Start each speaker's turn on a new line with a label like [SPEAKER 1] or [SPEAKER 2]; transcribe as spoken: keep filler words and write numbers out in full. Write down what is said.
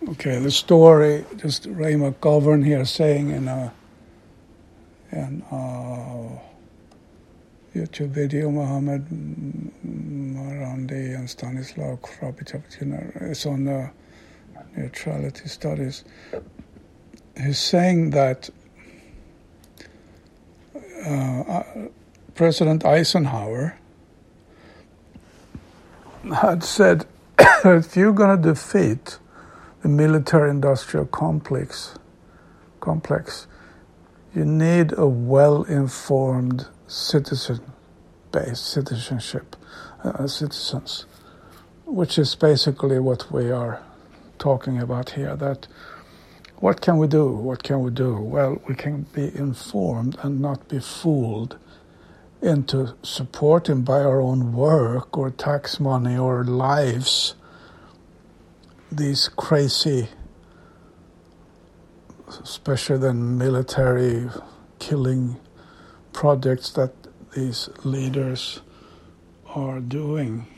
[SPEAKER 1] Okay, the story, just Ray McGovern here saying in a, in a YouTube video, Mohammed Marandi and Stanislav Krapicapicina, it's on the neutrality studies. He's saying that uh, President Eisenhower had said, if you're going to defeat the military-industrial complex, complex, you need a well-informed citizen-based citizenship, uh, citizens, which is basically what we are talking about here. That what can we do? What can we do? Well, we can be informed and not be fooled into supporting by our own work or tax money or lives these crazy, especially then military killing projects that these leaders are doing.